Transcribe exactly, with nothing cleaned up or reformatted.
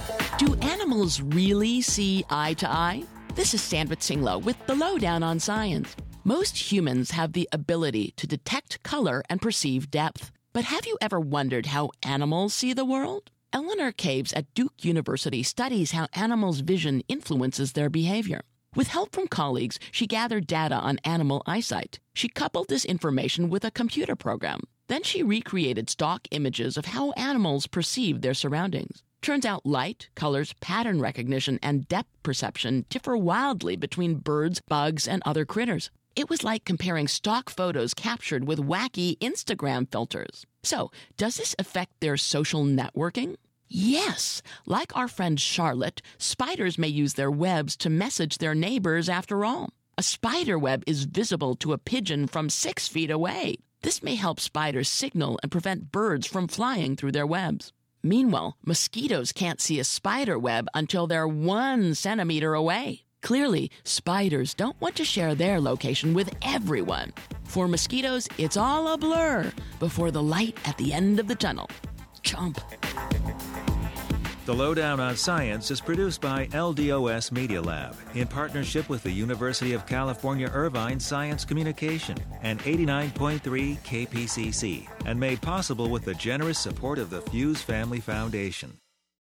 Do animals really see eye to eye? This is Sandra Tsinglow with the Lowdown on Science. Most humans have the ability to detect color and perceive depth. But have you ever wondered how animals see the world? Eleanor Caves at Duke University studies how animals' vision influences their behavior. With help from colleagues, she gathered data on animal eyesight. She coupled this information with a computer program. Then she recreated stock images of how animals perceive their surroundings. Turns out light, colors, pattern recognition, and depth perception differ wildly between birds, bugs, and other critters. It was like comparing stock photos captured with wacky Instagram filters. So, does this affect their social networking? Yes. Like our friend Charlotte, spiders may use their webs to message their neighbors after all. A spider web is visible to a pigeon from six feet away. This may help spiders signal and prevent birds from flying through their webs. Meanwhile, mosquitoes can't see a spider web until they're one centimeter away. Clearly, spiders don't want to share their location with everyone. For mosquitoes, it's all a blur before the light at the end of the tunnel. Chomp. The Lowdown on Science is produced by L D O S Media Lab in partnership with the University of California Irvine Science Communication and eighty-nine point three K P C C, and made possible with the generous support of the Fuse Family Foundation.